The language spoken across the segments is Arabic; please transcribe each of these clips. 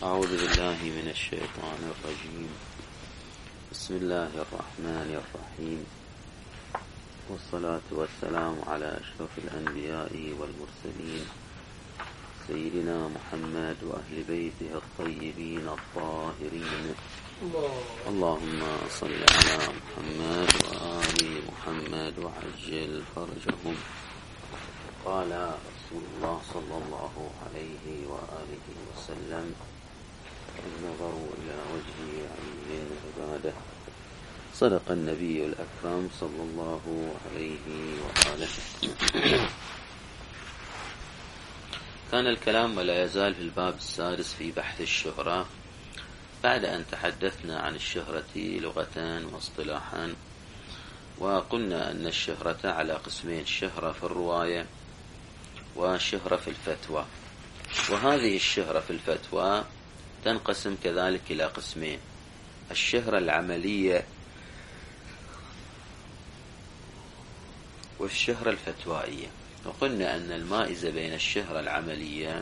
أعوذ بالله من الشيطان الرجيم. بسم الله الرحمن الرحيم، والصلاة والسلام على أشرف الأنبياء والمرسلين سيدنا محمد وأهل بيته الطيبين الطاهرين. اللهم صل على محمد وآل محمد وعجل فرجهم. قال رسول الله صلى الله عليه وآله وسلم: النظر إلى وجه عين عباده. صدق النبي الأكرم صلى الله عليه وآله. كان الكلام ولا يزال في الباب السادس في بحث الشهرة، بعد أن تحدثنا عن الشهرة لغة واصطلاحا، وقلنا أن الشهرة على قسمين: شهرة في الرواية وشهرة في الفتوى. وهذه الشهرة في الفتوى تنقسم كذلك إلى قسمين: الشهرة العملية والشهرة الفتوائية. وقلنا أن المائزة بين الشهرة العملية،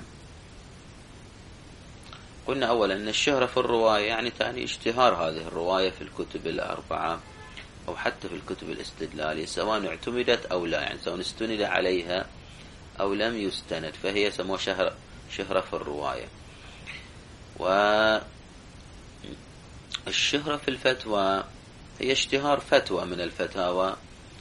قلنا أولا أن الشهرة في الرواية يعني تعني اشتهار هذه الرواية في الكتب الأربعة أو حتى في الكتب الاستدلالية، سواء اعتمدت أو لا، يعني سواء استند عليها أو لم يستند، فهي سموها شهرة في الرواية. والشهرة في الفتوى هي اشتهار فتوى من الفتاوى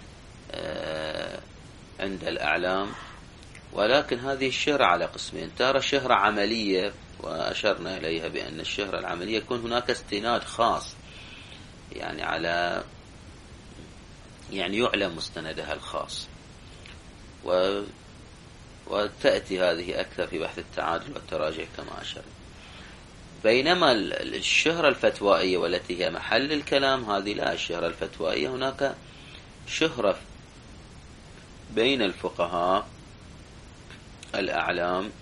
عند الأعلام، ولكن هذه الشهرة على قسمين: ترى شهرة عملية، وأشرنا إليها بأن الشهرة العملية يكون هناك استناد خاص، يعني يعلم مستندها الخاص، وتأتي هذه أكثر في بحث التعادل والتراجع كما أشرت. بينما الشهرة الفتوائية والتي هي محل الكلام، هذه لا، الشهرة الفتوائية هناك شهرة بين الفقهاء الأعلام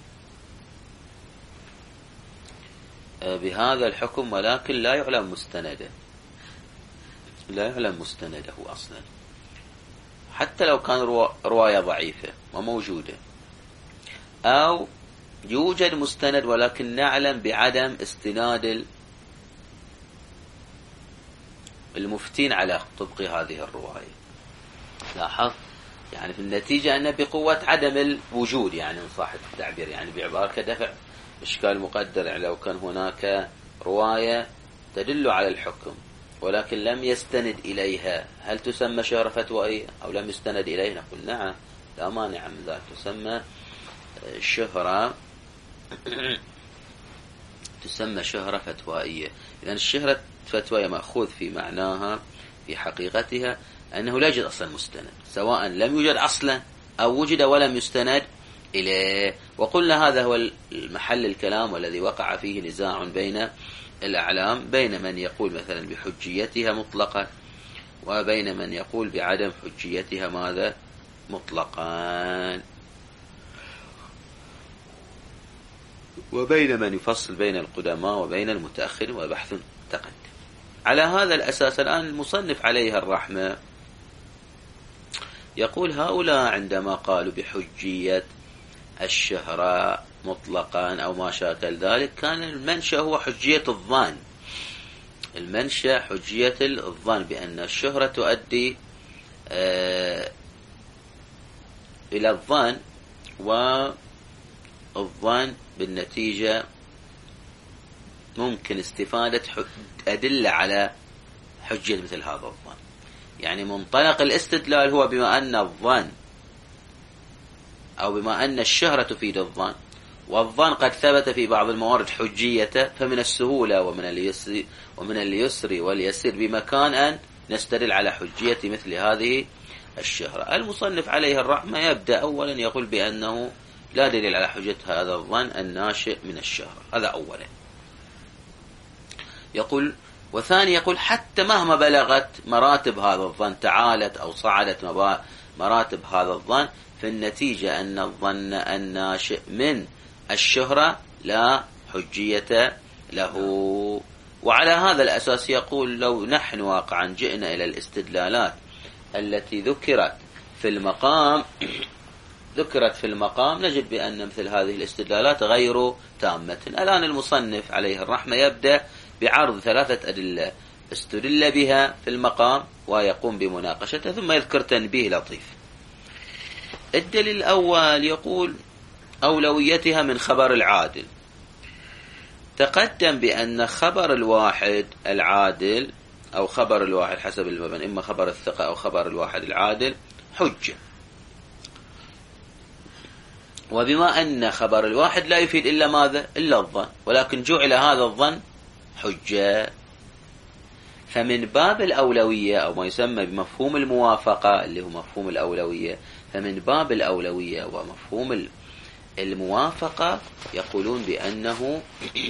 بهذا الحكم، ولكن لا يعلم مستنده أصلا، حتى لو كان رواية ضعيفة وموجودة، أو يوجد مستند ولكن نعلم بعدم استناد المفتين على طبق هذه الرواية. لاحظ يعني في النتيجة أن بقوة عدم الوجود، يعني إن صح التعبير، يعني بعبارة كدفع إشكال مقدر، يعني لو كان هناك رواية تدل على الحكم ولكن لم يستند إليها، هل تسمى شهرة فتوائية أو لم يستند إليها؟ نقول نعم، لا مانع من ذلك، تسمى شهرة فتوائية. إذن الشهرة الفتوائية مأخوذ في معناها في حقيقتها أنه لا يوجد أصلا مستند، سواء لم يوجد أصلا أو وجد ولم يستند إليه. وقلنا هذا هو المحل الكلام والذي وقع فيه نزاع بين الأعلام، بين من يقول مثلا بحجيتها مطلقة، وبين من يقول بعدم حجيتها ماذا مطلقا، وبين من يفصل بين القدماء وبين المتأخرين، وبحث تقدم. على هذا الأساس الآن المصنف عليه الرحمة يقول: هؤلاء عندما قالوا بحجية الشهرة مطلقا أو ما شاكل ذلك، كان المنشأ هو حجية الظن، المنشأ حجية الظن بأن الشهرة تؤدي إلى الظن، والظن بالنتيجة ممكن استفادة أدلة على حجية مثل هذا الظن. يعني منطلق الاستدلال هو بما أن الظن أو بما أن الشهرة تفيد الظن، والظن قد ثبت في بعض الموارد حجيته، فمن السهولة ومن اليسر واليسير بمكان أن نستدل على حجية مثل هذه الشهرة. المصنف عليه الرحمة يبدأ أولا يقول بأنه لا دليل على حجة هذا الظن الناشئ من الشهرة، هذا أولا. يقول: وثاني يقول: حتى مهما بلغت مراتب هذا الظن، تعالت أو صعدت مراتب هذا الظن، في النتيجة أن الظن الناشئ من الشهرة لا حجية له. وعلى هذا الأساس يقول: لو نحن واقعا جئنا إلى الاستدلالات التي ذكرت في المقام ذكرت في المقام نجد بأن مثل هذه الاستدلالات غير تامة. الآن المصنف عليه الرحمة يبدأ بعرض 3 أدلة استدل بها في المقام ويقوم بمناقشتها، ثم يذكر تنبيه لطيف. الدليل الأول يقول أولويتها من خبر العادل. تقدم بأن خبر الواحد العادل أو خبر الواحد حسب المبنى، إما خبر الثقة أو خبر الواحد العادل، حجة. وبما أن خبر الواحد لا يفيد إلا ماذا؟ إلا الظن، ولكن جعل هذا الظن حجة. فمن باب الأولوية أو ما يسمى بمفهوم الموافقة اللي هو مفهوم الأولوية، فمن باب الأولوية ومفهوم الموافقة يقولون بأنه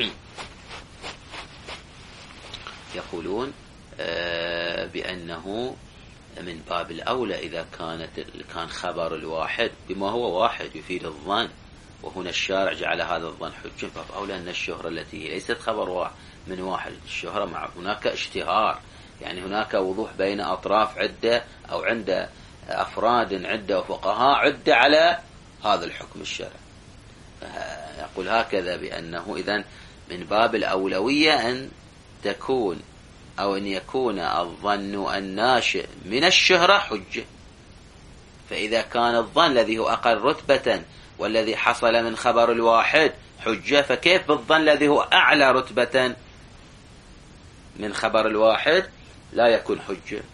بأنه من باب الأولى إذا كان خبر الواحد بما هو واحد يفيد الظن، وهنا الشارع جعل هذا الظن حجة، باب أولى أن الشهرة التي هي ليست خبر واحد من واحد، الشهرة مع هناك اشتهار، يعني هناك وضوح بين أطراف عدة أو عند أفراد عدة وفقهاء عدة على هذا الحكم الشرعي. يقول هكذا بأنه إذن من باب الأولوية أن تكون أو أن يكون الظن الناشئ من الشهرة حجة. فإذا كان الظن الذي هو أقل رتبة والذي حصل من خبر الواحد حجة، فكيف بالظن الذي هو أعلى رتبة من خبر الواحد لا يكون حجة؟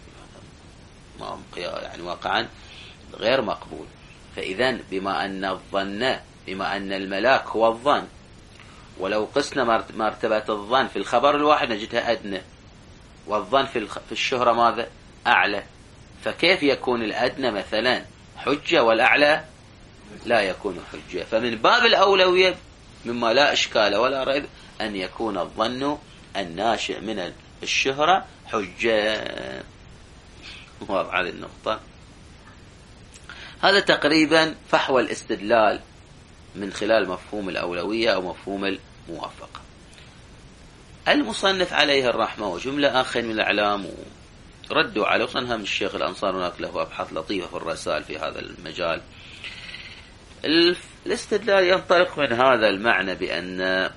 يعني واقعا غير مقبول. فإذن بما أن الملاك هو الظن، ولو قسنا مرتبة الظن في الخبر الواحد نجدها أدنى، والظن في الشهرة ماذا؟ أعلى. فكيف يكون الأدنى مثلا حجة والأعلى لا يكون حجة؟ فمن باب الأولوية مما لا إشكال ولا ريب أن يكون الظن الناشئ من الشهرة حجة. واضح هذه النقطة. هذا تقريبا فحوى الاستدلال من خلال مفهوم الأولوية أو مفهوم الموافقة. المصنف عليه الرحمة وجملة آخرين من الأعلام ردوا على وصنهم الشيخ الأنصار، هناك له أبحاث لطيفة في الرسائل في هذا المجال. الاستدلال ينطلق من هذا المعنى بأن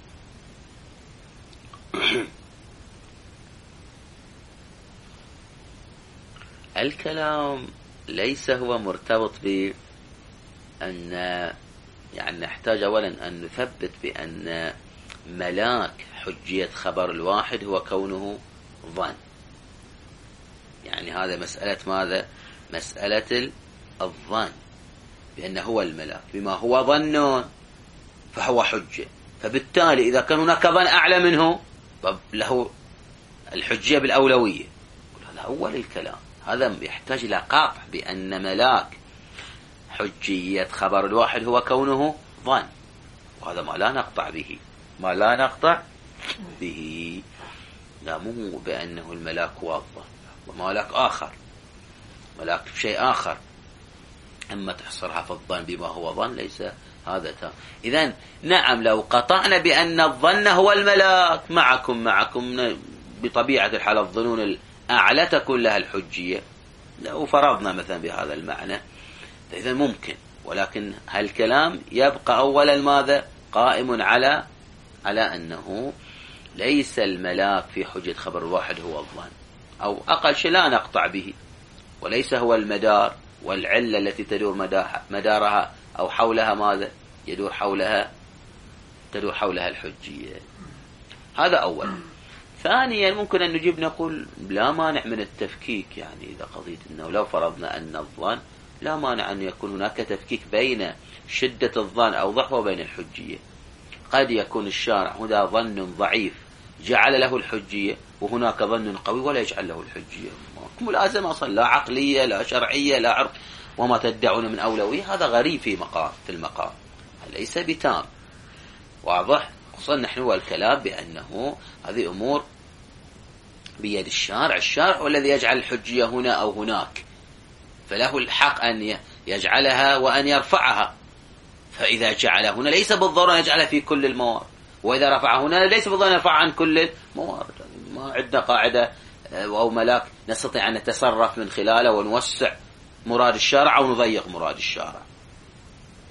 الكلام ليس هو مرتبط بأن يعني نحتاج أولا أن نثبت بأن ملاك حجية خبر الواحد هو كونه ظن. يعني هذا مسألة ماذا؟ مسألة الظن، بأنه هو الملاك بما هو ظن فهو حجة. فبالتالي إذا كان هناك ظن أعلى منه له الحجية بالأولوية. هذا أول الكلام. هذا يحتاج إلى قاطع بأن ملاك حجية خبر الواحد هو كونه ظن، وهذا ما لا نقطع به. لا مو بأنه الملاك هو الظن، وملاك آخر، ملاك شيء آخر. أما تحصرها في الظن بما هو ظن ليس هذا تام. إذن نعم لو قطعنا بأن الظن هو الملاك معكم بطبيعة الحال الظنون الأعلى تكون لها الحجية، لو فرضنا مثلا بهذا المعنى إذن ممكن. ولكن هالكلام يبقى أولا ماذا؟ قائم على أنه ليس الملاك في حجة خبر الواحد هو الظن، أو أقل شيء لا نقطع به، وليس هو المدار والعلة التي تدور مدارها أو حولها ماذا؟ تدور حولها الحجية. هذا أولا. ثانيا ممكن أن نجيب نقول لا مانع من التفكيك. يعني إذا قضيت أنه لو فرضنا أن الظن لا مانع أن يكون هناك تفكيك بين شدة الظن أو ضعفه وبين الحجية. قد يكون الشارع هذا ظن ضعيف جعل له الحجية، وهناك ظن قوي ولا يجعل له الحجية. ملازمة أصلا لا عقلية لا شرعية لا عرف، وما تدعون من أولوية هذا غريب في المقام ليس بتام. واضح؟ خصوصا نحن والكلام بأنه هذه أمور بيد الشارع هو الذي يجعل الحجية هنا أو هناك، فله الحق أن يجعلها وأن يرفعها. فإذا جعل هنا ليس بالضرورة يجعلها في كل الموارد، وإذا رفع هنا ليس بالضرورة يرفع عن كل الموارد. ما عندنا قاعدة أو ملاك نستطيع أن نتصرف من خلاله ونوسع مراد الشارع أو نضيق مراد الشارع.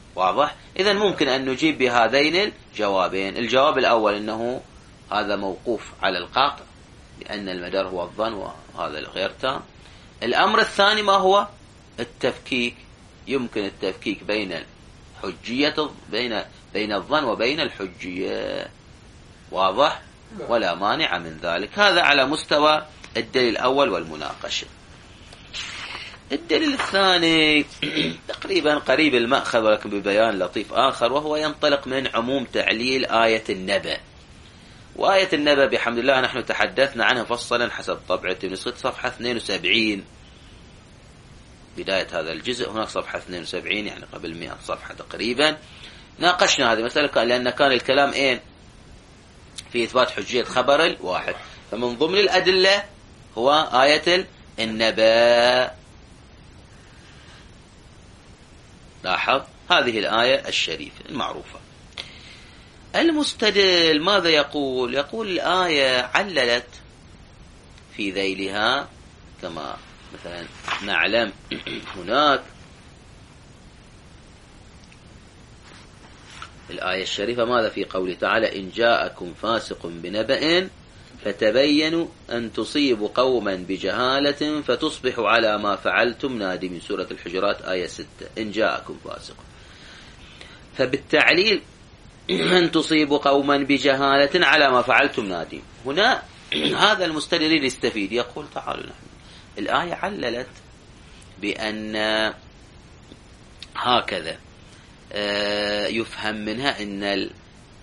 واضح؟ إذن ممكن أن نجيب بهذين الجوابين. الجواب الأول أنه هذا موقوف على القاطع لأن المدار هو الظن وهذا الغير تام. الأمر الثاني ما هو؟ التفكيك. يمكن التفكيك بين الحجية بين الظن وبين الحجية. واضح؟ ولا مانع من ذلك. هذا على مستوى الدليل الأول والمناقشة. الدليل الثاني تقريبا قريب المأخذ ولكن ببيان لطيف آخر، وهو ينطلق من عموم تعليل آية النبأ. وآية النبأ بحمد الله نحن تحدثنا عنها مفصلا حسب طبعة نسخة صفحة 72 بداية هذا الجزء. هناك صفحة 72 يعني قبل 100 صفحة تقريبا ناقشنا هذه المسألة، لأن كان الكلام في إثبات حجية خبر الواحد. فمن ضمن الأدلة هو آية النبأ. لاحظ هذه الآية الشريفة المعروفة. المستدل ماذا يقول؟ يقول الآية عللت في ذيلها كما مثلا نعلم هناك الآية الشريفة ماذا في قوله تعالى إن جاءكم فاسق بنبأ فتبينوا أن تصيبوا قوما بجهالة فتصبحوا على ما فعلتم نادمين. سورة الحجرات آية 6. إن جاءكم فاسق، فبالتعليل أن تصيبوا قوما بجهالة على ما فعلتم نادمين. هنا هذا المستدل يستفيد، يقول تعالوا نحن الآية عللت بأن هكذا يفهم منها أن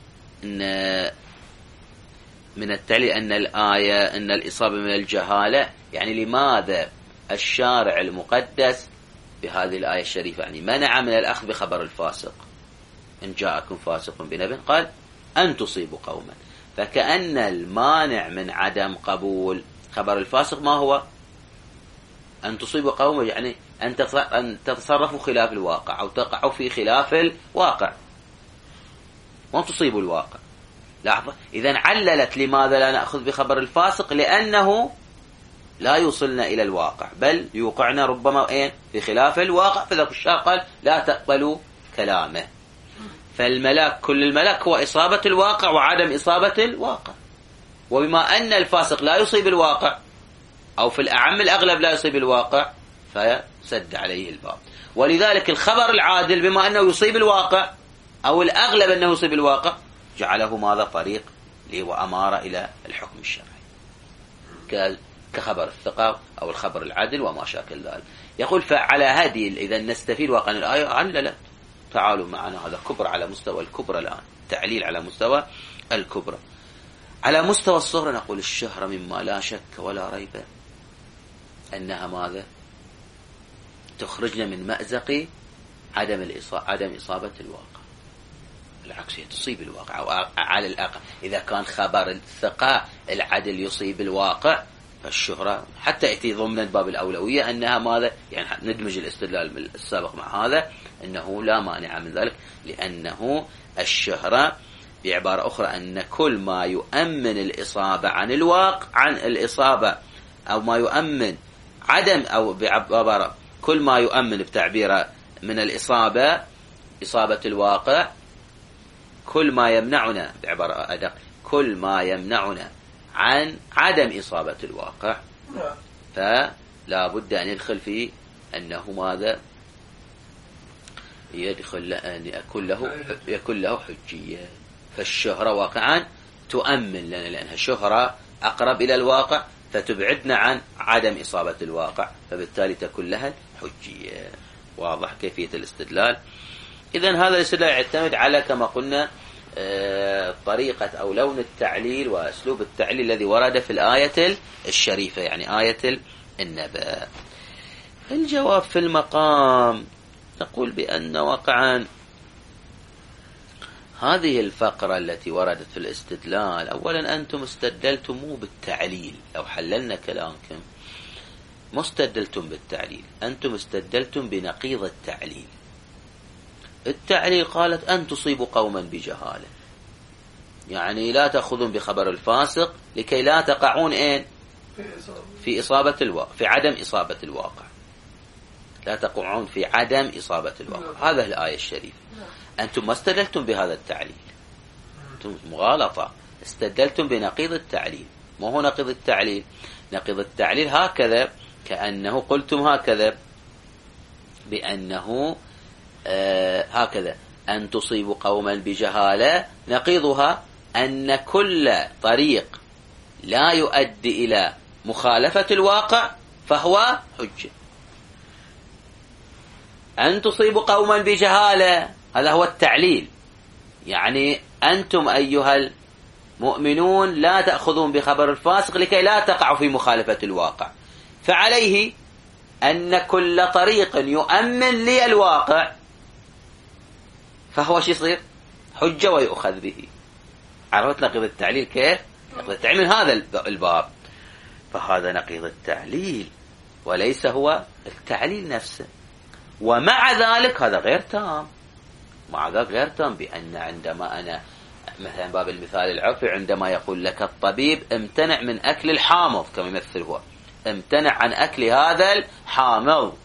من التالي أن الآية أن الإصابة من الجهالة، يعني لماذا الشارع المقدس بهذه الآية الشريفة يعني منع من الأخذ بخبر الفاسق؟ إن جاءكم فاسق بنبأ قال أن تصيبوا قوما، فكأن المانع من عدم قبول خبر الفاسق ما هو؟ أن تصيبوا قوما، يعني أن تتصرفوا خلاف الواقع أو تقعوا في خلاف الواقع وأن تصيبوا الواقع. لاحظة إذن عللت لماذا لا نأخذ بخبر الفاسق؟ لأنه لا يوصلنا إلى الواقع بل يوقعنا ربما في خلاف الواقع. فذلك الشارع قال لا تقبلوا كلامه. فالملاك كل الملاك هو إصابة الواقع وعدم إصابة الواقع، وبما أن الفاسق لا يصيب الواقع أو في الأعم الأغلب لا يصيب الواقع فسد عليه الباب. ولذلك الخبر العادل بما أنه يصيب الواقع أو الأغلب أنه يصيب الواقع جعله ماذا طريق لي وأمارة إلى الحكم الشرعي كخبر الثقة أو الخبر العادل وما شاكل ذلك. يقول فعلى هذه إذا نستفيد واقعا الآية عللت. تعالوا معنا هذا كبر على مستوى الكبرى الآن، تعليل على مستوى الكبرى. على مستوى الصغرى نقول الشهرة مما لا شك ولا ريب أنها ماذا تخرجنا من مأزق عدم إصابة الواقع. بالعكس هي تصيب الواقع، أو على الأقل إذا كان خبر الثقة العدل يصيب الواقع فالشهرة حتى يأتي ضمن باب الأولوية أنها ماذا يعني ندمج الاستدلال السابق مع هذا أنه لا مانع من ذلك، لأنه الشهرة بعبارة أخرى أن كل ما يؤمن الإصابة عن الواقع عن الإصابة أو ما يؤمن عدم أو بعبارة كل ما يؤمن بتعبير من الإصابة إصابة الواقع كل ما يمنعنا بعبارة أدق كل ما يمنعنا عن عدم إصابة الواقع فلا بد أن يدخل في أنه ماذا يدخل أن يكون له حجية. فالشهرة واقعا تؤمن لنا لأنها شهرة أقرب إلى الواقع فتبعدنا عن عدم إصابة الواقع، فبالتالي تكون لها حجية. واضح كيفية الاستدلال؟ إذن هذا الاستدلال يعتمد على كما قلنا طريقة أو لون التعليل وأسلوب التعليل الذي ورد في الآية الشريفة يعني آية النبأ. الجواب في المقام نقول بأن واقعا هذه الفقرة التي وردت في الاستدلال أولا أنتم استدلتم مو بالتعليل، لو حللنا كلامكم ما استدلتم بالتعليل، أنتم استدلتم بنقيض التعليل. التعليل قالت أن تصيبوا قوما بجهالة، يعني لا تأخذون بخبر الفاسق لكي لا تقعون في إصابة الواقع في عدم إصابة الواقع. لا تقعون في عدم إصابة الواقع. هذا الآية الشريفة. أنتم ما استدلتم بهذا التعليل، أنتم مغالطة، استدلتم بنقيض التعليل. ما هو نقيض التعليل؟ نقيض التعليل هكذا، كأنه قلتم هكذا بأنه هكذا أن تصيبوا قوما بجهالة، نقيضها أن كل طريق لا يؤدي إلى مخالفة الواقع فهو حجة. أن تصيبوا قوما بجهالة هذا هو التعليل، يعني أنتم أيها المؤمنون لا تأخذون بخبر الفاسق لكي لا تقعوا في مخالفة الواقع، فعليه أن كل طريق يؤمن لي الواقع فهو شو يصير؟ حجة ويؤخذ به. عرفت نقيض التعليل كيف؟ نقيض التعليل من هذا الباب. فهذا نقيض التعليل وليس هو التعليل نفسه. ومع ذلك هذا غير تام، مع ذلك غير تام، بأن عندما أنا مثلا باب المثال العرفي عندما يقول لك الطبيب امتنع من أكل الحامض كما يمثل هو، امتنع عن أكل هذا الحامض،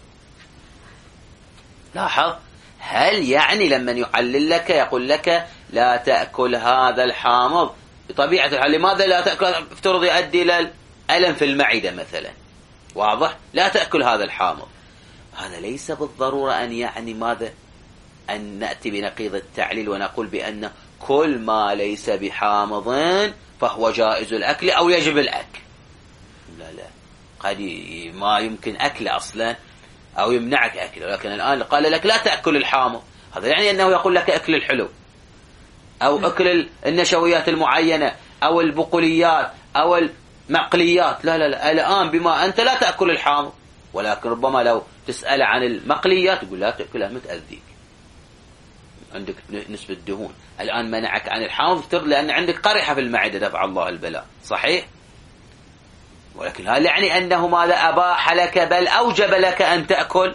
لاحظ، هل يعني لما يعلل لك يقول لك لا تأكل هذا الحامض بطبيعة الحال، لماذا لا تأكل؟ افترض يؤدي إلى الألم في المعدة مثلا، واضح؟ لا تأكل هذا الحامض. هذا ليس بالضرورة أن يعني ماذا؟ أن نأتي بنقيض التعليل ونقول بأن كل ما ليس بحامض فهو جائز الأكل أو يجب الأكل. لا لا، قد ما يمكن أكله أصلا أو يمنعك أكله، لكن الآن قال لك لا تأكل الحامض، هذا يعني أنه يقول لك أكل الحلو أو أكل النشويات المعينة أو البقوليات أو المقليات. لا لا لا، الآن بما أنت لا تأكل الحامض، ولكن ربما لو تسأل عن المقليات يقول لا تأكلها متأذيك، عندك نسبة دهون. الآن منعك عن الحامض افترض لأن عندك قرحة في المعدة دفع الله البلاء، صحيح؟ ولكن هل يعني أنه ماذا أباح لك بل أوجب لك أن تأكل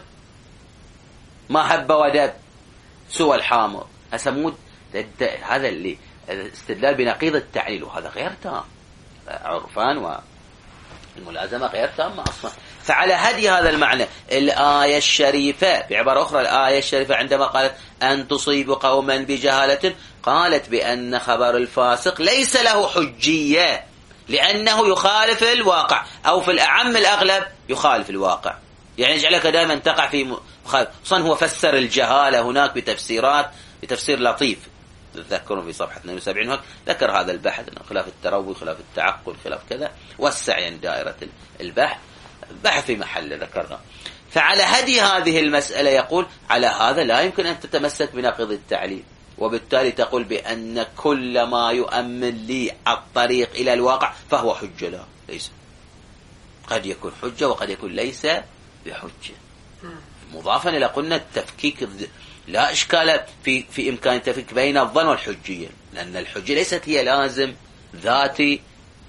ما هب ودب سوى الحامض؟ أسمود هذا اللي استدلال بنقيض التعليل، وهذا غير تام عرفان، والملازمة غير تامة أصلا. فعلى هدي هذا المعنى الآية الشريفة، بعبارة أخرى الآية الشريفة عندما قالت أن تصيب قوما بجهالة، قالت بأن خبر الفاسق ليس له حجية لأنه يخالف الواقع، أو في الأعم الأغلب يخالف الواقع، يعني يجعلك دائما تقع في مخالف. صن هو فسر الجهالة هناك بتفسيرات، بتفسير لطيف تذكرون في صفحة 72 ذكر هذا البحث، خلاف التروي، خلاف التعقل، خلاف كذا، وسع يعني دائرة البحث، بحث في محل ذكرنا. فعلى هدي هذه المسألة يقول على هذا لا يمكن أن تتمسك بنقيض التعليل، وبالتالي تقول بأن كل ما يؤمن لي الطريق إلى الواقع فهو حجة. لا، ليس، قد يكون حجة وقد يكون ليس بحجة. مضافا إلى قلنا التفكيك، لا إشكال في إمكان التفكيك بين الظن والحجية، لأن الحجة ليست هي لازم ذاتي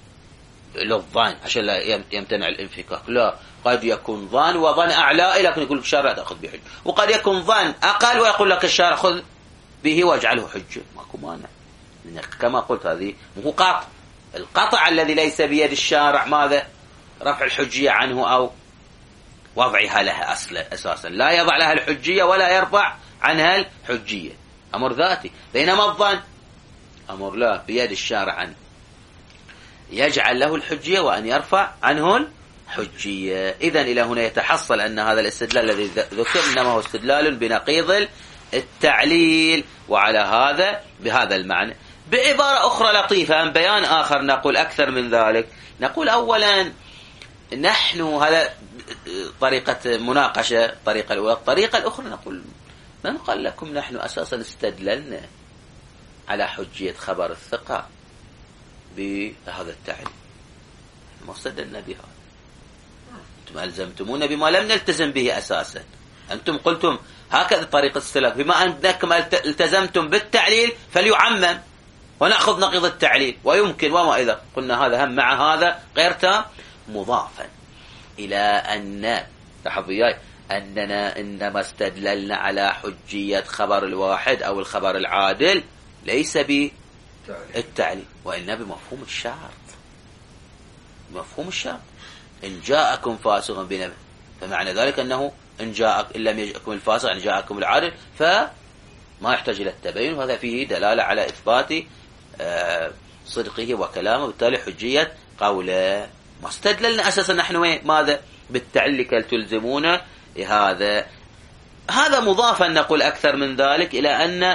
للظن عشان لا يمتنع الانفكاك، لا، قد يكون ظن وظن أعلى لكن يقول لك الشارع تأخذ بحجة، وقد يكون ظن أقل ويقول لك الشارع خذ به واجعله حجة، ماكو مانع. كما قلت هذه مو قطع، القطع الذي ليس بيد الشارع ماذا؟ رفع الحجية عنه أو وضعها لها أساسا، لا يضع لها الحجية ولا يرفع عنها الحجية، أمر ذاتي. بينما الظن أمر لا بيد الشارع أن يجعل له الحجية وأن يرفع عنه الحجية. إذن إلى هنا يتحصل أن هذا الاستدلال الذي ذكر إنما هو استدلال بنقيض التعليل، وعلى هذا بهذا المعنى. بعبارة أخرى لطيفة، بيان آخر نقول أكثر من ذلك، نقول أولا نحن هذا طريقة مناقشة، الطريقة الأولى. الطريقة الأخرى نقول من قال لكم نحن أساسا استدللنا على حجية خبر الثقة بهذا التعليل، ما استدلنا بها، أنتم ألزمتمونا بما لم نلتزم به أساسا. أنتم قلتم هكذا طريقة استدلال، بما أنكم التزمتم بالتعليل فليعمم ونأخذ نقيض التعليل، ويمكن وما إذا قلنا هذا هم مع هذا غير تام، مضافا إلى أن لاحظوا أننا إنما استدللنا على حجية خبر الواحد أو الخبر العادل ليس بالتعليل، وإنما بمفهوم الشرط. مفهوم الشرط إن جاءكم فاسق بنبأ، فمعنى ذلك أنه إن لم يجئكم الفاسق إن جاءكم العادل، فما يحتاج إلى التبين، وهذا فيه دلالة على إثبات صدقه وكلامه، بالتالي حجية قوله. ما استدللنا أساسا نحن ماذا بالتعليل تلزمون هذا مضافا. نقول أكثر من ذلك إلى أن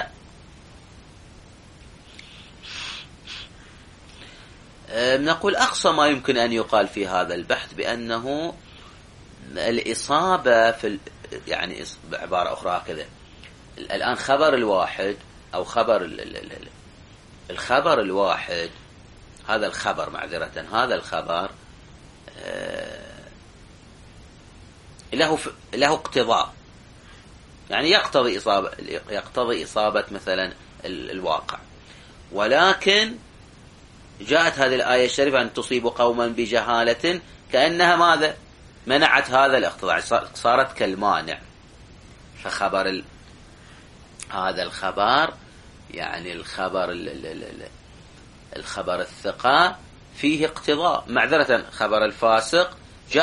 نقول أقصى ما يمكن أن يقال في هذا البحث بأنه الإصابة يعني بعبارة أخرى كذا، الآن خبر الواحد أو الخبر الواحد، هذا الخبر معذرة، هذا الخبر له اقتضاء، يعني يقتضي إصابة مثلا الواقع، ولكن جاءت هذه الآية الشريفة أن تصيب قوما بجهالة كأنها ماذا؟ منعت هذا الاقتضاء، صارت كالمانع. فخبر هذا الخبر يعني الخبر الثقة فيه اقتضاء، معذرة خبر الفاسق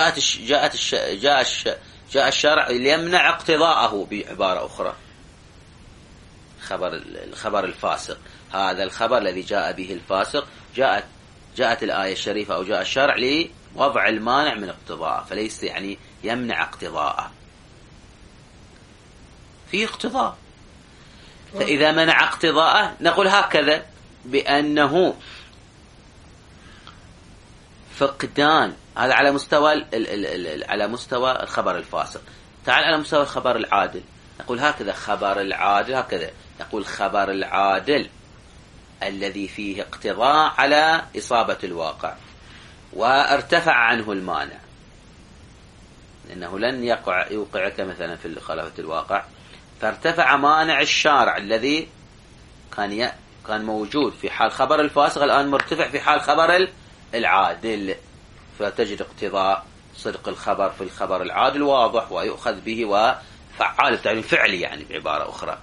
جاء الشرع ليمنع اقتضاءه. بعبارة أخرى الخبر الفاسق، هذا الخبر الذي جاء به الفاسق جاءت الآية الشريفة أو جاء الشرع لوضع المانع من اقتضاءه، فليس يعني يمنع اقتضاءه، فيه اقتضاء. فإذا منع اقتضاءه نقول هكذا بأنه فقدان. هذا على مستوى الخبر الفاسق. تعال على مستوى الخبر العادل، نقول هكذا خبر العادل، هكذا نقول خبر العادل الذي فيه اقتضاء على إصابة الواقع وارتفع عنه المانع، لأنه لن يوقعك مثلا في خلافة الواقع، فارتفع مانع الشارع الذي كان موجود في حال خبر الفاسق، الآن مرتفع في حال خبر العادل، فتجد اقتضاء صدق الخبر في الخبر العادل واضح ويؤخذ به وفعال بتعبير فعلي، يعني بعبارة أخرى.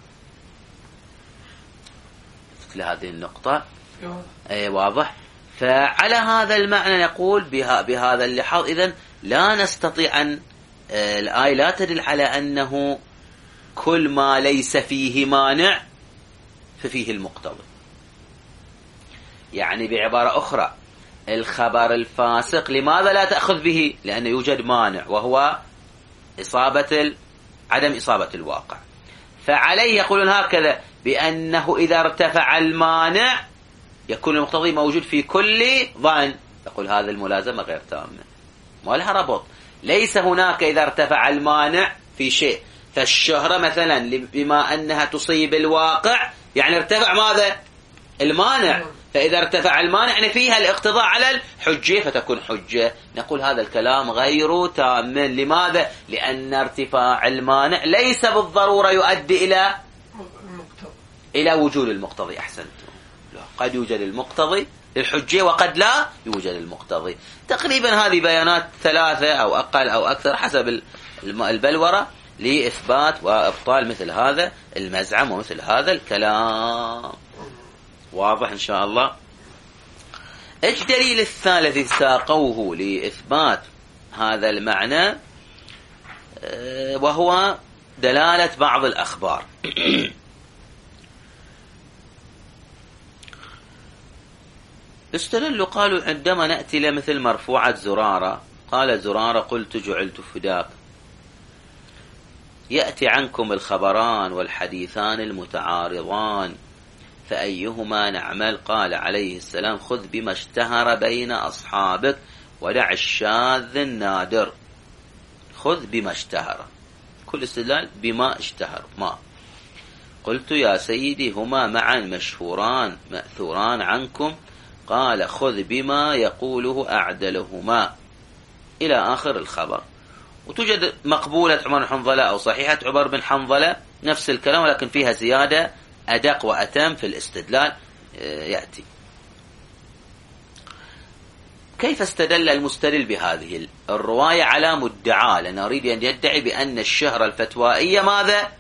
مثل هذه النقطة واضح. فعلى هذا المعنى نقول بهذا اللحاظ إذن لا نستطيع أن الآية لا تدل على أنه كل ما ليس فيه مانع ففيه المقتضي. يعني بعبارة أخرى الخبر الفاسق لماذا لا تأخذ به؟ لأن يوجد مانع وهو عدم إصابة الواقع. فعليه يقولون هكذا بأنه إذا ارتفع المانع يكون المقتضي موجود في كل ظن. يقول هذا الملازمة غير تامة، ما لها ربط. ليس هناك إذا ارتفع المانع في شيء، فالشهرة مثلا بما أنها تصيب الواقع يعني ارتفع ماذا؟ المانع. فإذا ارتفع المانع يعني فيها الاقتضاء على الحجة فتكون حجة. نقول هذا الكلام غير تام. لماذا؟ لأن ارتفاع المانع ليس بالضرورة يؤدي إلى وجود المقتضي. أحسنت، قد يوجد المقتضي للحجة وقد لا يوجد المقتضي. تقريبا هذه بيانات 3 أو أقل أو أكثر حسب البلورة لإثبات وإبطال مثل هذا المزعم ومثل هذا الكلام. واضح إن شاء الله. الدليل الثالث ساقوه لإثبات هذا المعنى وهو دلالة بعض الأخبار. استدلوا قالوا عندما نأتي لمثل مرفوعة زرارة، قال زرارة قلت جعلت فداك، يأتي عنكم الخبران والحديثان المتعارضان فأيهما نعمل؟ قال عليه السلام خذ بما اشتهر بين أصحابك ودع الشاذ النادر. خذ بما اشتهر، كل استدلال بما اشتهر. ما قلت يا سيدي هما معا مشهوران مأثوران عنكم، قال خذ بما يقوله أعدلهما إلى آخر الخبر. وتوجد مقبولة عمر بن حنظلة أو صحيحة عمر بن حنظلة نفس الكلام ولكن فيها زيادة أدق وأتم في الاستدلال يأتي. كيف استدل المستدل بهذه الرواية على مدعاة؟ لأنه أريد أن يدعي بأن الشهرة الفتوائية ماذا؟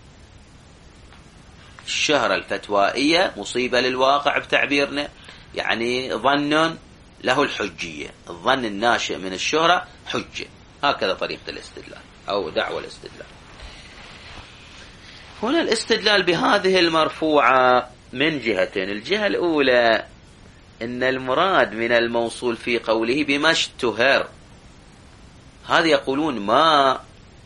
الشهرة الفتوائية مصيبة للواقع بتعبيرنا، يعني ظن له الحجية، الظن الناشئ من الشهرة حجة. هكذا طريقة الاستدلال. أو دعوى الاستدلال. هنا الاستدلال بهذه المرفوعة من جهتين. الجهة الأولى إن المراد من الموصول في قوله بما اشتهر، هذا يقولون ما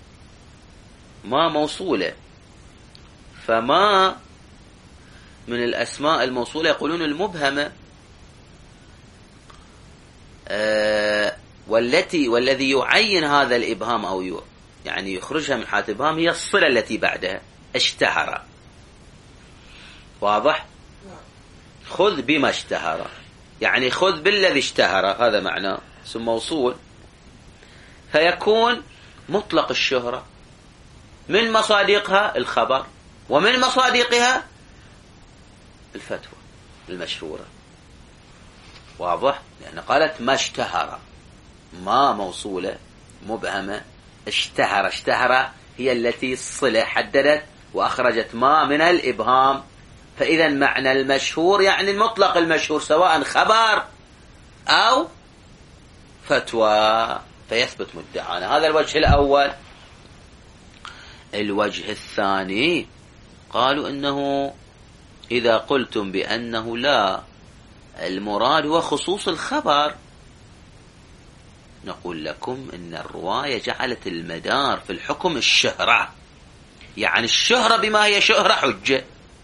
موصولة، فما من الأسماء الموصولة يقولون المبهمة، والذي يعين هذا الإبهام أو يعني يخرجها من حالة الإبهام هي الصلة التي بعدها اشتهر. واضح؟ خذ بما اشتهر، يعني خذ بالذي اشتهر، هذا معناه اسم موصول، فيكون مطلق الشهرة من مصادقها الخبر، ومن مصادقها الفتوى المشهورة. واضح؟ لأن قالت ما اشتهر، ما موصولة مبهمة، اشتهر هي التي الصلة حددت وأخرجت ما من الإبهام، فإذا معنى المشهور يعني المطلق المشهور سواء خبر أو فتوى، فيثبت مدعانا. هذا الوجه الأول. الوجه الثاني قالوا إنه إذا قلتم بأنه لا، المراد هو خصوص الخبر، نقول لكم إن الرواية جعلت المدار في الحكم الشهرة، يعني الشهرة بما هي شهرة حجة.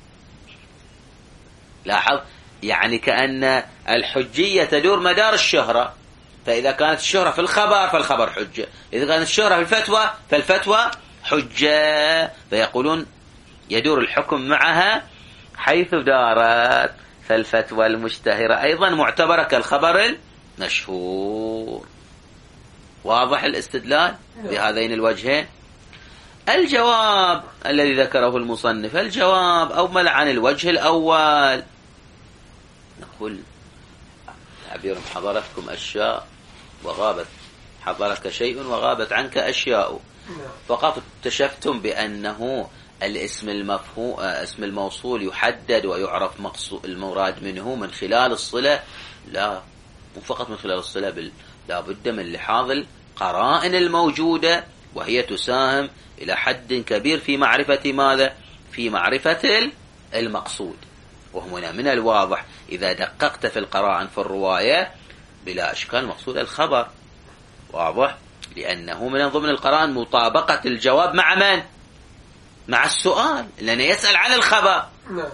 لاحظ، يعني كأن الحجية تدور مدار الشهرة، فإذا كانت الشهرة في الخبر فالخبر حجة، إذا كانت الشهرة في الفتوى فالفتوى حجة، فيقولون يدور الحكم معها حيث دارت، فالفتوى المشتهرة أيضا معتبرة كالخبر المشهور. واضح الاستدلال بهذين الوجهين؟ الجواب الذي ذكره المصنف، الجواب أومل عن الوجه الأول. نقول تعبير حضرتكم أشياء وغابت، حضرك شيء وغابت عنك أشياء، فقط اكتشفتم بأنه الاسم اسم الموصول يحدد ويعرف المراد منه من خلال الصلة. لا، مو فقط من خلال الصلة، بل لا بد من لحاظ القرائن الموجودة، وهي تساهم إلى حد كبير في معرفة ماذا؟ في معرفة المقصود. وهنا من الواضح إذا دققت في القرائن في الرواية بلا أشكال مقصود الخبر. واضح؟ لأنه من ضمن القرائن مطابقة الجواب مع من؟ مع السؤال، لأنه يسأل عن الخبر.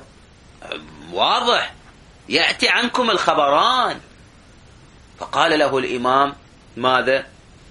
واضح؟ يأتي عنكم الخبران، فقال له الإمام ماذا؟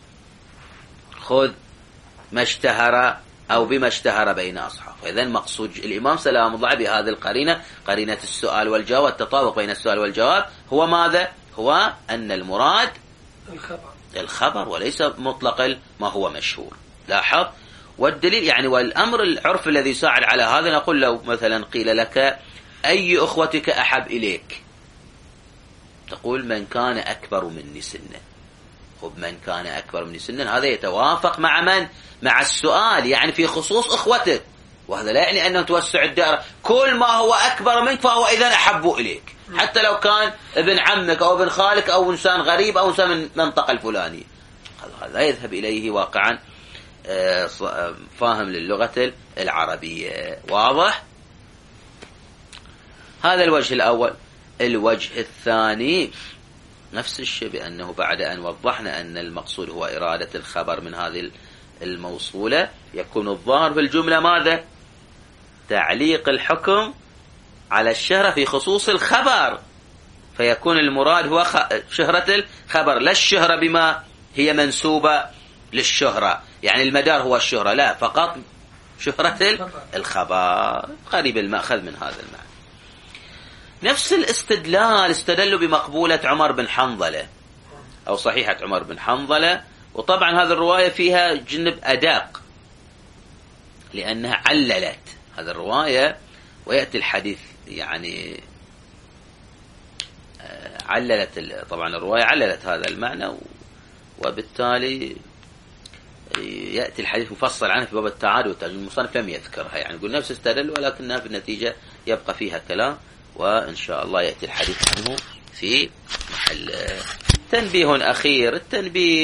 خذ ما اشتهر أو بما اشتهر بين أصحاب. إذن مقصود الإمام سلام الله بهذه القرينة، قرينة السؤال والجواب، التطابق بين السؤال والجواب، هو ماذا؟ هو أن المراد الخبر وليس مطلق ما هو مشهور. لاحظ، والدليل يعني والأمر العرف الذي يساعد على هذا، نقول لو مثلا قيل لك أي أخوتك أحب إليك، تقول من كان أكبر مني سنا. خب من كان أكبر مني سنا هذا يتوافق مع من؟ مع السؤال، يعني في خصوص أخوتك، وهذا لا يعني أنه توسع الدائرة، كل ما هو أكبر منك فهو إذن أحب إليك، حتى لو كان ابن عمك أو ابن خالك أو إنسان غريب أو إنسان من المنطقة الفلانية. هذا لا يذهب إليه واقعا فاهم للغة العربية. واضح؟ هذا الوجه الأول. الوجه الثاني نفس الشيء، بأنه بعد أن وضحنا أن المقصود هو إرادة الخبر من هذه الموصولة، يكون الظاهر في الجملة ماذا؟ تعليق الحكم على الشهرة في خصوص الخبر، فيكون المراد هو شهرة الخبر، لا الشهرة بما هي منسوبة للشهرة، يعني المدار هو الشهرة، لا، فقط شهرة الخبر، قريب المأخذ من هذا المعنى. نفس الاستدلال استدلوا بمقبولة عمر بن حنظلة أو صحيحة عمر بن حنظلة، وطبعا هذه الرواية فيها جنب أداق لأنها عللت هذه الرواية، ويأتي الحديث يعني عللت، طبعا الرواية عللت هذا المعنى، وبالتالي يأتي الحديث مفصل عنه في باب التعارض والتعليل. المصنف لم يذكرها، يعني يقول نفس استدل ولكنها في النتيجة يبقى فيها كلام، وإن شاء الله يأتي الحديث عنه في محل. تنبيه أخير، التنبيه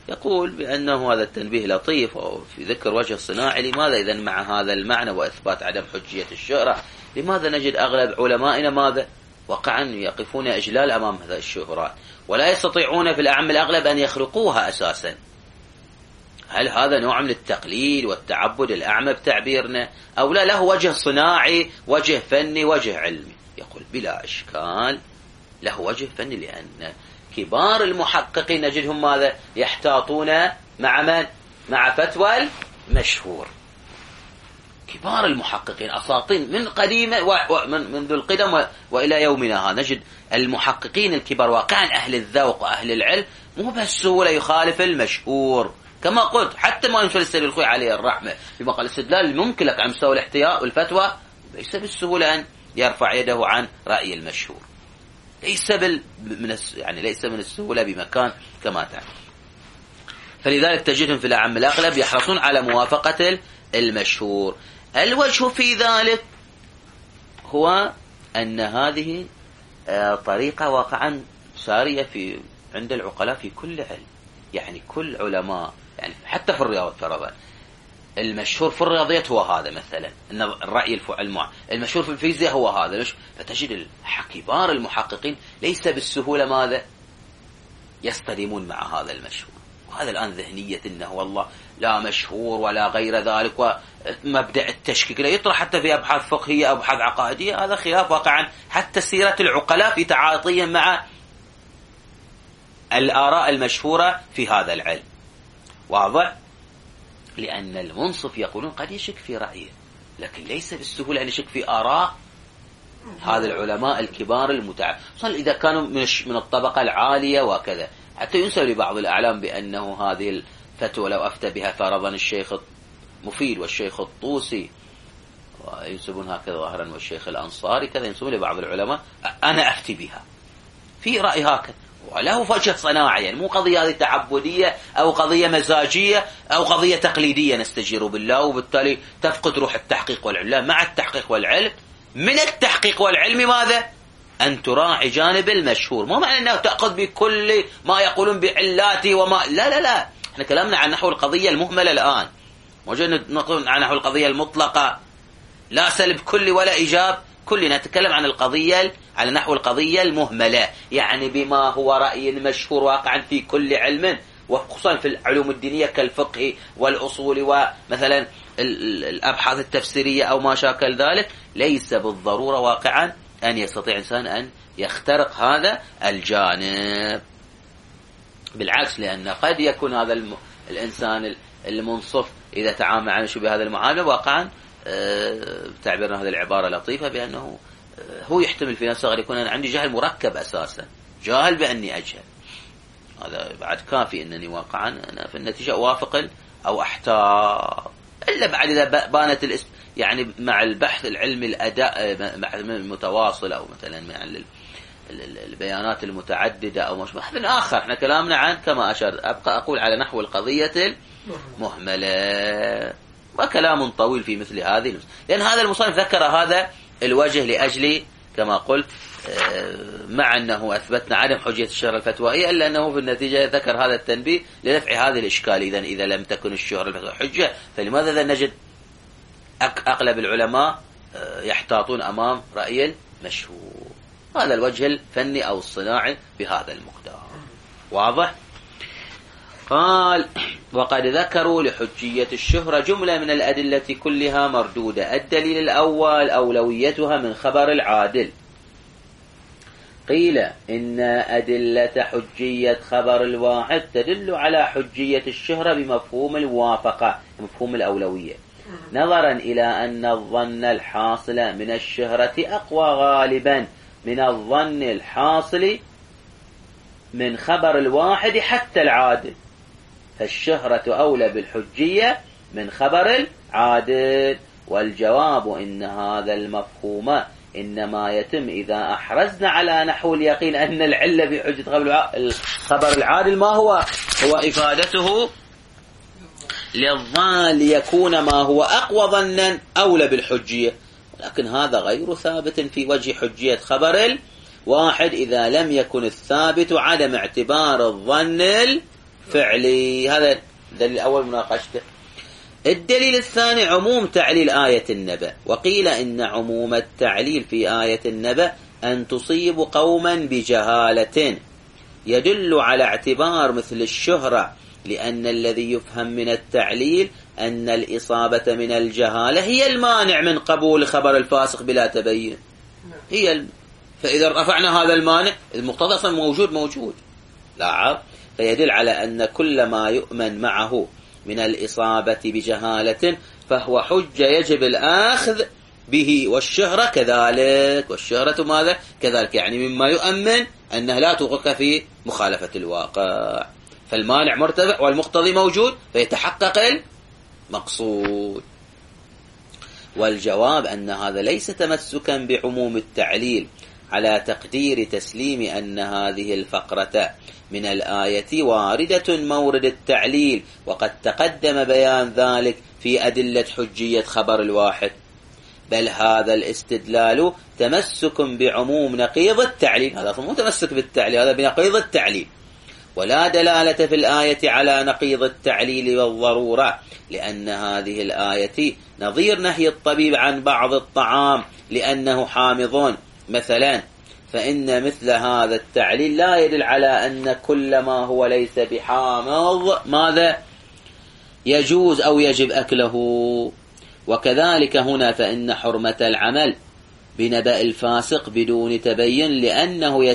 يقول بأنه هذا التنبيه لطيف في ذكر وجه الصناعي. لماذا إذن مع هذا المعنى وإثبات عدم حجية الشهرة لماذا نجد أغلب علمائنا ماذا وقعا يقفون إجلال أمام هذه الشهرات ولا يستطيعون في الأعم الأغلب أن يخلقوها أساسا؟ هل هذا نوع من التقليد والتعبد الأعمى بتعبيرنا أو لا له وجه صناعي وجه فني وجه علمي؟ يقول بلا إشكال له وجه فني، لأن كبار المحققين نجدهم ماذا يحتاطون مع من؟ مع فتوى المشهور. كبار المحققين أساطين من قديمة منذ القدم وإلى يومنا هذا نجد المحققين الكبار واقعا أهل الذوق وأهل العلم مو بسهولة يخالف المشهور. كما قلت حتى ما ينفل السيد الخوي عليه الرحمة في مقال الاستدلال ممكن لك عن مستوى الاحتياط والفتوى ليس بالسهولة أن يرفع يده عن رأي المشهور، ليس ليس من السهولة بمكان كما تعلم. فلذلك تجدهم في الأعم الأغلب يحرصون على موافقة المشهور. الوجه في ذلك هو أن هذه طريقة واقعا سارية عند العقلاء في كل علم، يعني كل علماء يعني حتى في الرياضة فرضا المشهور في الرياضيات هو هذا مثلا، أن الرأي المشهور في الفيزياء هو هذا. فتجد كبار المحققين ليس بالسهولة ماذا يصطدمون مع هذا المشهور. وهذا الآن ذهنية إنه والله لا مشهور ولا غير ذلك ومبدأ التشكيك لا يطرح حتى في أبحاث فقهية أو أبحاث عقائدية. هذا خلاف واقعا حتى سيرة العقلاء في تعاطيهم مع الآراء المشهورة في هذا العلم. واضح؟ لأن المنصف يقولون قد يشك في رأيه لكن ليس بالسهولة أن يشك في آراء هذا العلماء الكبار صار إذا كانوا من الطبقة العالية وكذا. حتى ينسب لبعض الأعلام بأنه هذه الفتوى لو أفتى بها فرضا الشيخ مفيد والشيخ الطوسي وينسبون هكذا ظاهرا والشيخ الأنصاري كذا، ينسبون لبعض العلماء أنا أفتي بها في رأي هكذا وله وجه صناعي، يعني مو قضية هذه تعبدية أو قضية مزاجية أو قضية تقليدية نستجير بالله وبالتالي تفقد روح التحقيق والعلم. لا، مع التحقيق والعلم من التحقيق والعلم ماذا؟ أن تراعي جانب المشهور. مو معنى أنه تأخذ بكل ما يقولون بعلاته وما لا احنا كلامنا عن نحو القضية المهملة الآن، وجدنا نقول عن نحو القضية المطلقة لا سلب كل ولا إيجاب كلنا نتكلم عن القضية على نحو القضية المهملة، يعني بما هو رأي مشهور واقعا في كل علم وخصوصا في العلوم الدينية كالفقه والأصول ومثلا الأبحاث التفسيرية أو ما شاكل ذلك. ليس بالضرورة واقعا أن يستطيع إنسان أن يخترق هذا الجانب، بالعكس، لأن قد يكون هذا الإنسان المنصف إذا تعامل مع بهذا المعاملة واقعا تعبيرنا هذه العبارة لطيفة بأنه هو يحتمل في نفسه قد يكون أنا عندي جهل مركب أساسا، جاهل بأني أجهل. هذا بعد كافي أنني واقعا أنا في النتيجة أوافق أو أحتاط، إلا بعد إذا بانت الاسم يعني مع البحث العلمي الأداء المتواصل أو مثلا مع البيانات المتعددة أو مش بحث آخر. احنا كلامنا عن كما أشار أبقى أقول على نحو القضية المهملة، وكلام طويل في مثل هذه لأن هذا المصنف ذكر هذا الوجه لأجل كما قلت مع أنه أثبتنا عدم حجية الشهرة الفتوائية إلا أنه في النتيجة ذكر هذا التنبيه لدفع هذا الإشكال. إذا لم تكن الشهرة الفتوائية حجة فلماذا نجد أغلب العلماء يحتاطون أمام رأي المشهور؟ هذا الوجه الفني أو الصناعي بهذا المقدار. واضح؟ قال وقد ذكروا لحجية الشهرة جملة من الأدلة كلها مردودة. الدليل الأول أولويتها من خبر العادل. قيل إن أدلة حجية خبر الواحد تدل على حجية الشهرة بمفهوم الموافقة، مفهوم الأولوية، نظرا إلى أن الظن الحاصل من الشهرة أقوى غالبا من الظن الحاصل من خبر الواحد حتى العادل، فالشهرة أولى بالحجية من خبر العادل. والجواب إن هذا المفهوم إنما يتم إذا أحرزنا على نحو اليقين أن العلة بحجة خبر العادل ما هو إفادته للظن ليكون ما هو أقوى ظنا أولى بالحجية، لكن هذا غير ثابت في وجه حجية خبر الواحد إذا لم يكن الثابت عدم اعتبار الظن فعلي. هذا الدليل الأول مناقشته. الدليل الثاني عموم تعليل آية النبأ. وقيل إن عموم التعليل في آية النبأ أن تصيب قوما بجهالة يدل على اعتبار مثل الشهرة، لأن الذي يفهم من التعليل أن الإصابة من الجهالة هي المانع من قبول خبر الفاسق بلا تبين. فإذا رفعنا هذا المانع المقتضى أصلا موجود لا، فيدل على أن كل ما يؤمن معه من الإصابة بجهالة فهو حجة يجب الأخذ به، والشهرة كذلك. والشهرة ماذا؟ كذلك، يعني مما يؤمن أنه لا توقع في مخالفة الواقع. فالمانع مرتفع والمقتضي موجود فيتحقق المقصود. والجواب أن هذا ليس تمسكا بعموم التعليل على تقدير تسليم أن هذه الفقرة من الآية واردة مورد التعليل، وقد تقدم بيان ذلك في أدلة حجية خبر الواحد، بل هذا الاستدلال تمسك بعموم نقيض التعليل. هذا مو تمسك بالتعليل، هذا بنقيض التعليل. ولا دلالة في الآية على نقيض التعليل والضرورة، لأن هذه الآية نظير نهي الطبيب عن بعض الطعام لأنه حامض مثلا، فإن مثل هذا التعليل لا يدل على أن كل ما هو ليس بحامض ماذا يجوز أو يجب أكله. وكذلك هنا فإن حرمة العمل بنبأ الفاسق بدون تبين لأنه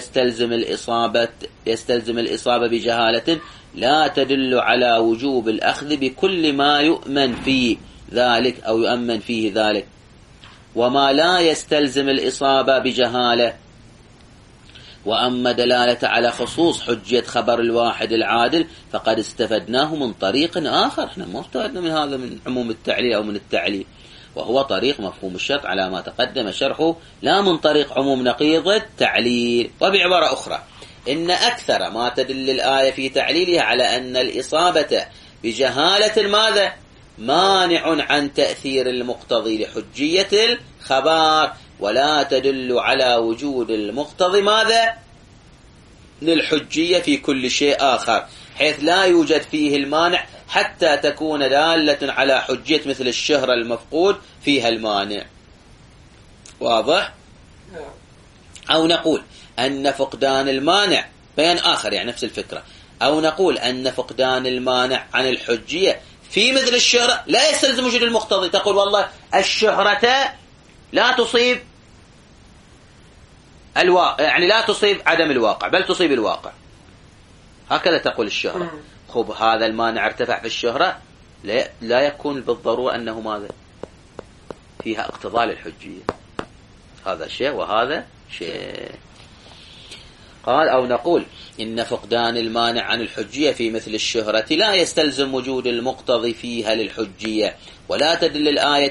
يستلزم الإصابة بجهالة لا تدل على وجوب الأخذ بكل ما يؤمن فيه ذلك أو يؤمن فيه ذلك. وما لا يستلزم الإصابة بجهالة. وأما دلالة على خصوص حجية خبر الواحد العادل فقد استفدناه من طريق آخر. احنا ما استفدنا من هذا من عموم التعليل أو من التعليل، وهو طريق مفهوم الشرط على ما تقدم شرحه، لا من طريق عموم نقيض التعليل. وبعبارة أخرى إن أكثر ما تدل الآية في تعليلها على أن الإصابة بجهالة ماذا مانع عن تأثير المقتضي لحجية الخبر، ولا تدل على وجود المقتضي ماذا للحجية في كل شيء آخر، حيث لا يوجد فيه المانع حتى تكون دالة على حجية مثل الشهرة المفقود فيها المانع. واضح؟ أو نقول أن فقدان المانع بيان آخر، يعني نفس الفكرة. أو نقول أن فقدان المانع عن الحجية في مثل الشهرة لا يستلزم وجود المقتضي. تقول والله الشهرة لا تصيب الواقع، يعني لا تصيب عدم الواقع بل تصيب الواقع، هكذا تقول الشهرة. خب هذا المانع ارتفع في الشهرة لا يكون بالضرورة أنه ماذا فيها اقتضاء للحجية. هذا شيء وهذا شيء. قال أو نقول إن فقدان المانع عن الحجية في مثل الشهرة لا يستلزم وجود المقتضي فيها للحجية، ولا تدل الآية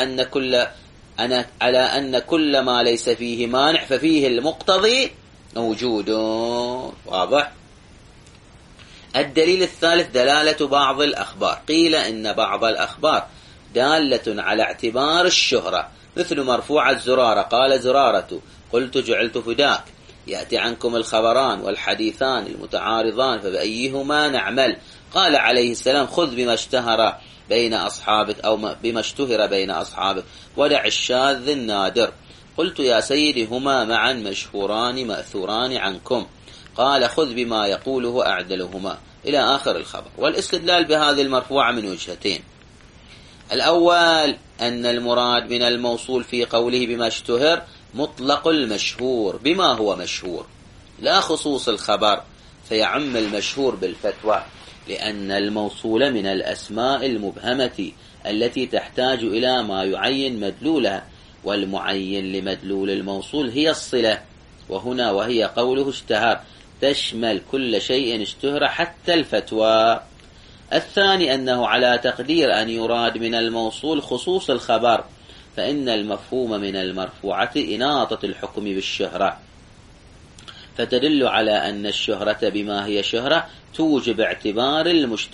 على أن كل ما ليس فيه مانع ففيه المقتضي موجود. واضح؟ الدليل الثالث دلالة بعض الأخبار. قيل إن بعض الأخبار دالة على اعتبار الشهرة، مثل مرفوع الزرارة قال زرارة قلت جعلت فداك، يأتي عنكم الخبران والحديثان المتعارضان فبأيهما نعمل؟ قال عليه السلام خذ بما اشتهر بين أصحابك أو بما اشتهر بين أصحابك ودع الشاذ النادر. قلت يا سيدي هما معا مشهوران مأثوران عنكم. قال خذ بما يقوله أعدلهما إلى آخر الخبر. والاستدلال بهذه المرفوعة من وجهتين. الأول أن المراد من الموصول في قوله بما اشتهر مطلق المشهور بما هو مشهور لا خصوص الخبر، فيعم المشهور بالفتوى، لأن الموصول من الأسماء المبهمة التي تحتاج إلى ما يعين مدلولها، والمعين لمدلول الموصول هي الصلة. وهنا وهي قوله اشتهر تشمل كل شيء اشتهر حتى الفتوى. الثاني أنه على تقدير أن يراد من الموصول خصوص الخبر، فإن المفهوم من المرفوعة إناطة الحكم بالشهرة، فتدل على أن الشهرة بما هي شهرة توجب اعتبار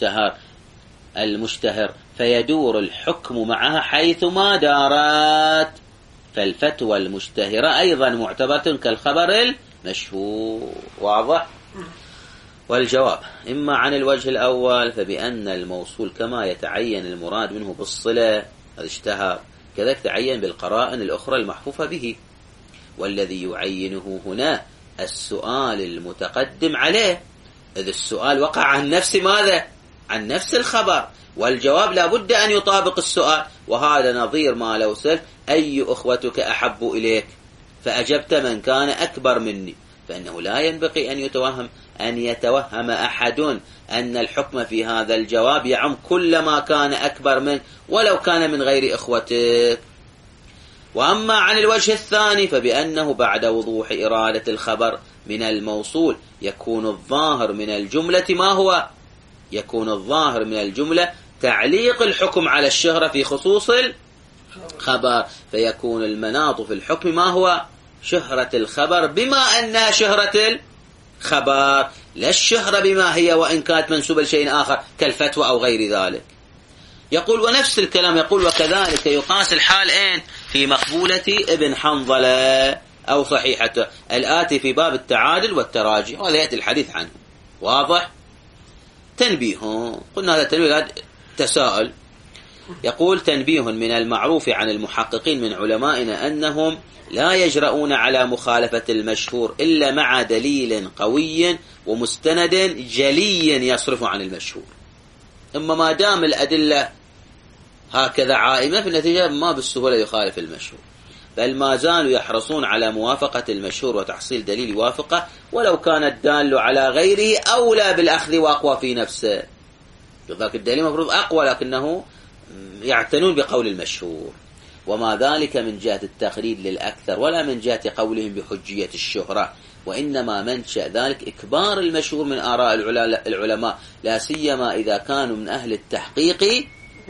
المشتهر فيدور الحكم معها حيثما دارت، فالفتوى المشتهرة أيضا معتبرة كالخبر المشهور. واضح؟ والجواب إما عن الوجه الأول فبأن الموصول كما يتعين المراد منه بالصلة هذا اشتهر كذلك تعين بالقرائن الأخرى المحفوفة به، والذي يعينه هنا السؤال المتقدم عليه، إذ السؤال وقع عن نفس ماذا؟ عن نفس الخبر، والجواب لا بد أن يطابق السؤال. وهذا نظير ما لو سألت أي أخوتك أحب إليك فأجبت من كان أكبر مني، فإنه لا ينبغي أن يتوهم أحد أن الحكم في هذا الجواب يعم كل ما كان أكبر منه ولو كان من غير إخوتك. وأما عن الوجه الثاني فبأنه بعد وضوح إرادة الخبر من الموصول يكون الظاهر من الجملة ما هو؟ يكون الظاهر من الجملة تعليق الحكم على الشهرة في خصوص الخبر، فيكون المناط في الحكم ما هو؟ شهرة الخبر بما أنها شهرة الخبر، لا الشهرة بما هي وإن كانت منسوبة لشيء آخر كالفتوى أو غير ذلك. يقول ونفس الكلام يقول وكذلك يقاس الحال في مقبولة ابن حنظلة أو صحيحته الآتي في باب التعادل والتراجي، وهذا يأتي الحديث عنه. واضح؟ تنبيه، قلنا هذا تنبيه تساؤل. يقول تنبيه من المعروف عن المحققين من علمائنا أنهم لا يجرؤون على مخالفة المشهور إلا مع دليل قوي ومستند جلي يصرف عن المشهور. أما ما دام الأدلة هكذا عائمة في النتيجة ما بالسهولة يخالف المشهور، بل ما زالوا يحرصون على موافقة المشهور وتحصيل دليل يوافقه ولو كان الدال على غيره أولى بالأخذ وأقوى في نفسه. لذلك الدليل مفروض أقوى لكنه يعتنون بقول المشهور، وما ذلك من جهة التقليد للأكثر ولا من جهة قولهم بحجية الشهرة، وإنما منشأ ذلك إكبار المشهور من آراء العلماء لا سيما إذا كانوا من أهل التحقيق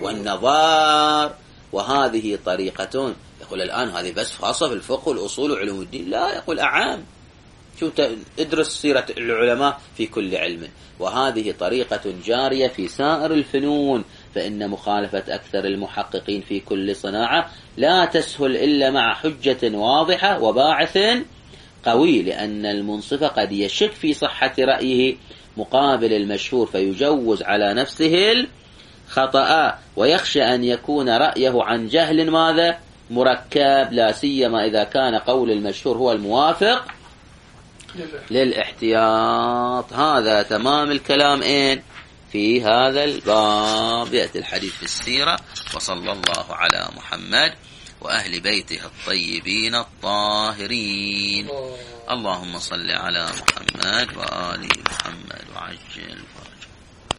والنظار. وهذه طريقة يقول الآن هذه بس خاصة في الفقه والأصول وعلوم الدين، لا، يقول أعام، شو ادرس سيرة العلماء في كل علم. وهذه طريقة جارية في سائر الفنون، فإن مخالفة أكثر المحققين في كل صناعة لا تسهل إلا مع حجة واضحة وباعث قوي، لأن المنصف قد يشك في صحة رأيه مقابل المشهور فيجوز على نفسه الخطأ، ويخشى أن يكون رأيه عن جهل ماذا؟ مركب، لا سيما إذا كان قول المشهور هو الموافق للاحتياط. هذا تمام الكلام في هذا الباب. يأتي الحديث في السيرة. وصلى الله على محمد وأهل بيته الطيبين الطاهرين. اللهم صل على محمد وآل محمد وعجل